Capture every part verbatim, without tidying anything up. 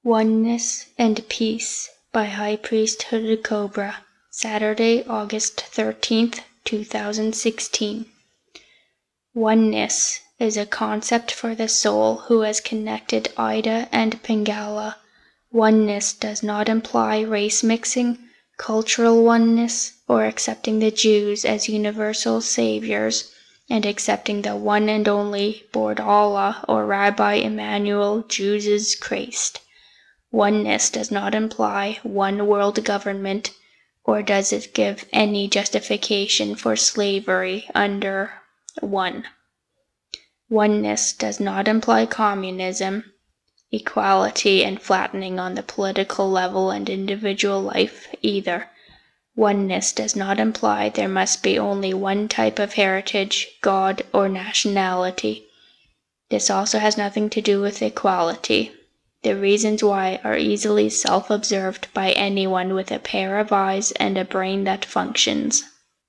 Oneness and Peace by High Priest Hooded Cobra, Saturday, August thirteenth, two thousand sixteen. Oneness is a concept for the soul who has connected Ida and Pingala. Oneness does not imply race mixing, cultural oneness, or accepting the Jews as universal saviors and accepting the one and only Bord Allah or Rabbi Emmanuel Jesus Christ. Oneness does not imply one world government, or does it give any justification for slavery under one. Oneness does not imply communism, equality, and flattening on the political level and individual life either. Oneness does not imply there must be only one type of heritage, God, or nationality. This also has nothing to do with equality. The reasons why are easily self-observed by anyone with a pair of eyes and a brain that functions.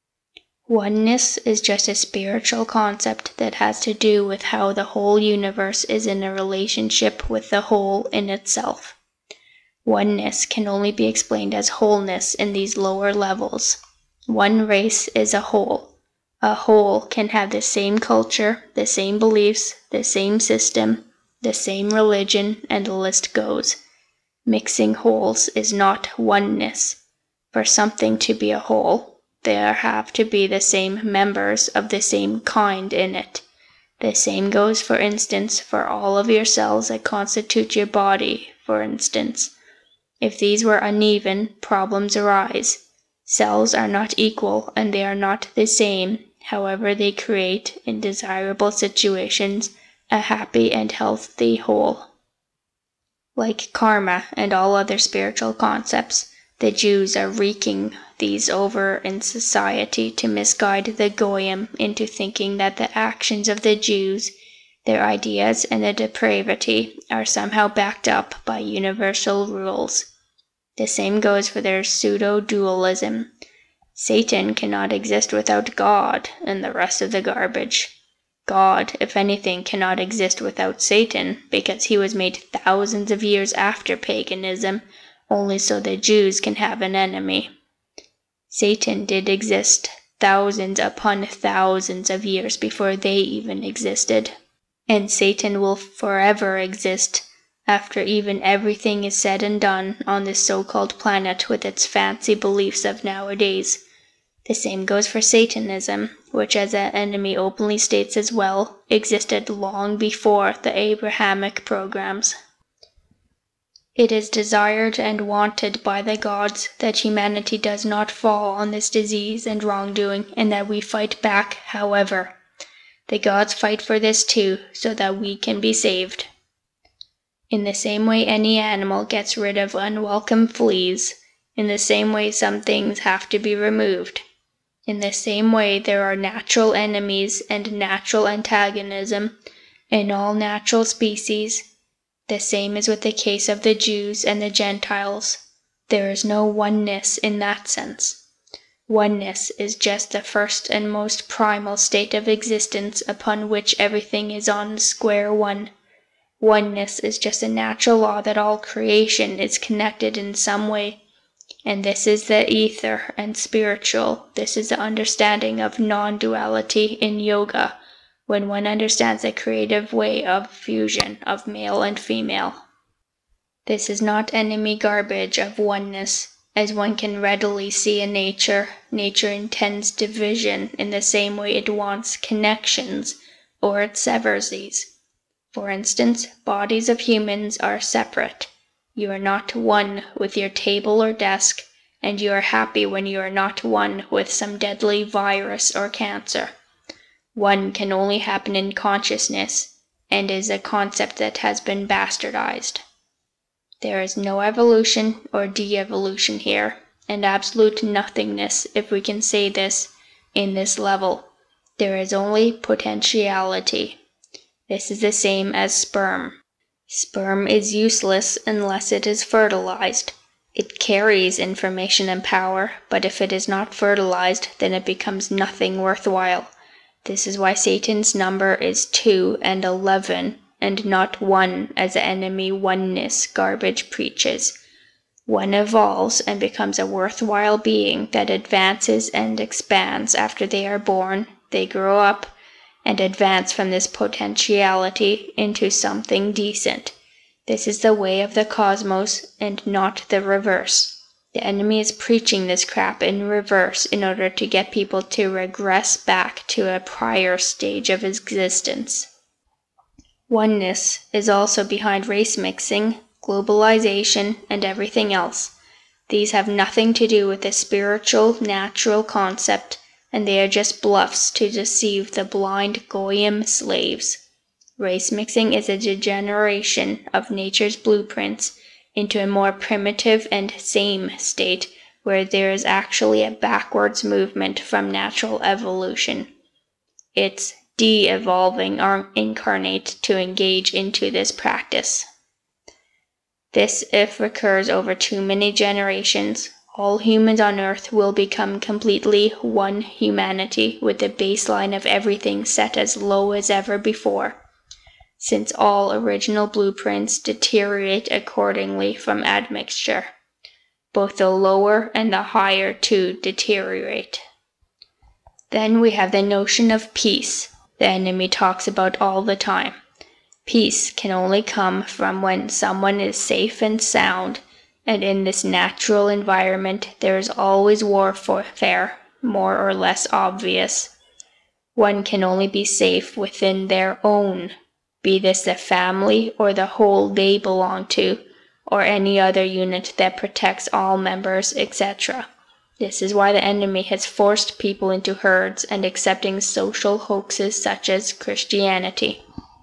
Oneness is just a spiritual concept that has to do with how the whole universe is in a relationship with the whole in itself. Oneness can only be explained as wholeness in these lower levels. One race is a whole. A whole can have the same culture, the same beliefs, the same system, the same religion, and the list goes. Mixing wholes is not oneness. For something to be a whole, there have to be the same members of the same kind in it. The same goes, for instance, for all of your cells that constitute your body, for instance. If these were uneven, problems arise. Cells are not equal and they are not the same, however they create, in desirable situations, a happy and healthy whole. Like karma and all other spiritual concepts, the Jews are wreaking these over in society to misguide the Goyim into thinking that the actions of the Jews, their ideas, and the depravity are somehow backed up by universal rules. The same goes for their pseudo-dualism. Satan cannot exist without God and the rest of the garbage. God, if anything, cannot exist without Satan, because he was made thousands of years after paganism, only so the Jews can have an enemy. Satan did exist thousands upon thousands of years before they even existed. And Satan will forever exist after even everything is said and done on this so-called planet with its fancy beliefs of nowadays. The same goes for Satanism, which, as an enemy openly states as well, existed long before the Abrahamic programs. It is desired and wanted by the gods that humanity does not fall on this disease and wrongdoing, and that we fight back, however. The gods fight for this too, so that we can be saved. In the same way any animal gets rid of unwelcome fleas, in the same way some things have to be removed. In the same way there are natural enemies and natural antagonism in all natural species. The same is with the case of the Jews and the Gentiles. There is no oneness in that sense. Oneness is just the first and most primal state of existence upon which everything is on square one. Oneness is just a natural law that all creation is connected in some way. And this is the ether and spiritual. This is the understanding of non-duality in yoga, when one understands the creative way of fusion of male and female. This is not enemy garbage of oneness, as one can readily see in nature. Nature intends division in the same way it wants connections, or it severs these. For instance, bodies of humans are separate. You are not one with your table or desk, and you are happy when you are not one with some deadly virus or cancer. One can only happen in consciousness, and is a concept that has been bastardized. There is no evolution or de-evolution here, and absolute nothingness, if we can say this, in this level. There is only potentiality. This is the same as sperm. Sperm is useless unless it is fertilized. It carries information and power, but if it is not fertilized, then it becomes nothing worthwhile. This is why Satan's number is two and eleven, and not one as the enemy oneness garbage preaches. One evolves and becomes a worthwhile being that advances and expands after they are born, they grow up, and advance from this potentiality into something decent. This is the way of the cosmos and not the reverse. The enemy is preaching this crap in reverse in order to get people to regress back to a prior stage of existence. Oneness is also behind race mixing, globalization, and everything else. These have nothing to do with the spiritual, natural concept, and they are just bluffs to deceive the blind goyim slaves. Race mixing is a degeneration of nature's blueprints into a more primitive and same state where there is actually a backwards movement from natural evolution. It's de-evolving our incarnate to engage into this practice. This, if recurs over too many generations, all humans on Earth will become completely one humanity with the baseline of everything set as low as ever before, since all original blueprints deteriorate accordingly from admixture. Both the lower and the higher too deteriorate. Then we have the notion of peace the enemy talks about all the time. Peace can only come from when someone is safe and sound, and in this natural environment there is always warfare, more or less obvious. One can only be safe within their own, be this the family or the whole they belong to, or any other unit that protects all members, et cetera. This is why the enemy has forced people into herds and accepting social hoaxes such as Christianity.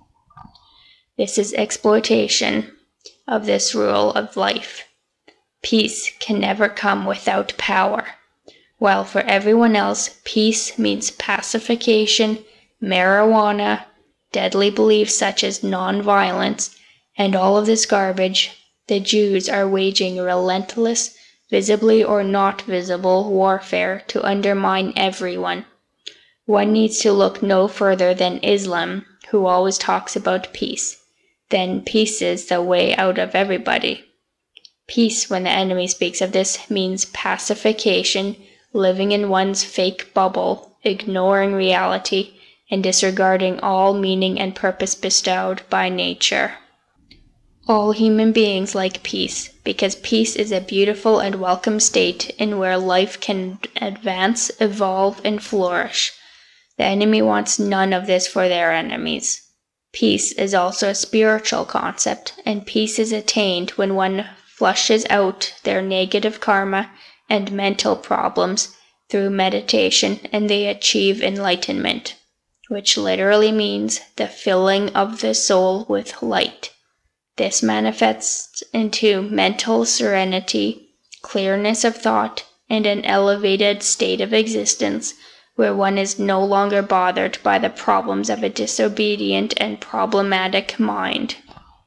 This is exploitation of this rule of life. Peace can never come without power, while for everyone else, peace means pacification, marijuana, deadly beliefs such as non-violence, and all of this garbage. The Jews are waging relentless, visibly or not visible warfare to undermine everyone. One needs to look no further than Islam, who always talks about peace. Then peace is the way out of everybody. Peace, when the enemy speaks of this, means pacification, living in one's fake bubble, ignoring reality, and disregarding all meaning and purpose bestowed by nature. All human beings like peace, because peace is a beautiful and welcome state in where life can advance, evolve, and flourish. The enemy wants none of this for their enemies. Peace is also a spiritual concept, and peace is attained when one flushes out their negative karma and mental problems through meditation, and they achieve enlightenment, which literally means the filling of the soul with light. This manifests into mental serenity, clearness of thought, and an elevated state of existence where one is no longer bothered by the problems of a disobedient and problematic mind.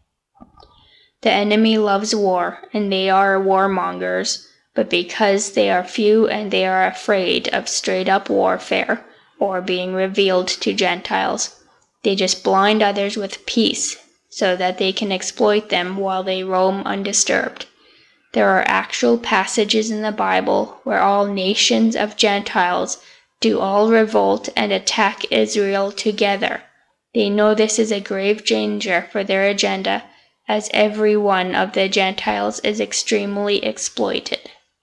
The enemy loves war, and they are warmongers, but because they are few and they are afraid of straight-up warfare or being revealed to Gentiles, they just blind others with peace so that they can exploit them while they roam undisturbed. There are actual passages in the Bible where all nations of Gentiles do all revolt and attack Israel together. They know this is a grave danger for their agenda, as every one of the Gentiles is extremely exploited.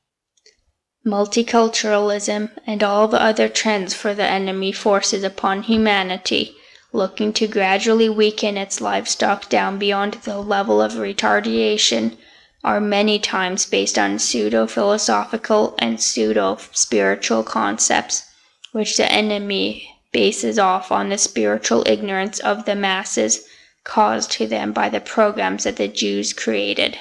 Multiculturalism and all the other trends for the enemy forces upon humanity, looking to gradually weaken its livestock down beyond the level of retardation, are many times based on pseudo-philosophical and pseudo-spiritual concepts, which the enemy bases off on the spiritual ignorance of the masses caused to them by the programs that the Jews created.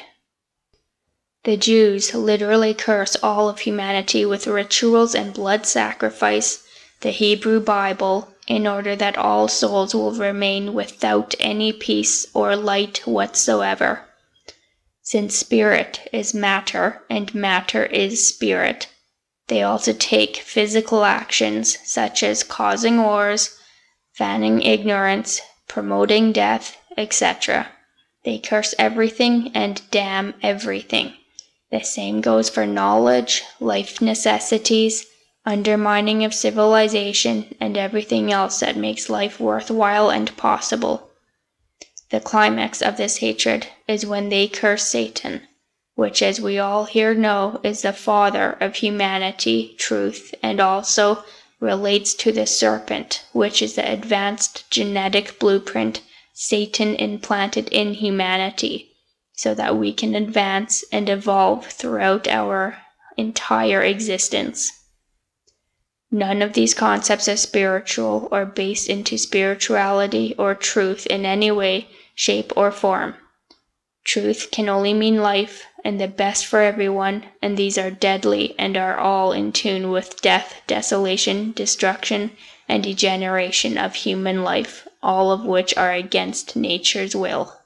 The Jews literally curse all of humanity with rituals and blood sacrifice, the Hebrew Bible, in order that all souls will remain without any peace or light whatsoever. Since spirit is matter and matter is spirit, they also take physical actions such as causing wars, fanning ignorance, promoting death, et cetera. They curse everything and damn everything. The same goes for knowledge, life necessities, undermining of civilization, and everything else that makes life worthwhile and possible. The climax of this hatred is when they curse Satan, which, as we all here know, is the father of humanity, truth, and also relates to the serpent, which is the advanced genetic blueprint Satan implanted in humanity, so that we can advance and evolve throughout our entire existence. None of these concepts are spiritual or based into spirituality or truth in any way, shape, or form. Truth can only mean life and the best for everyone, and these are deadly and are all in tune with death, desolation, destruction, and degeneration of human life, all of which are against nature's will.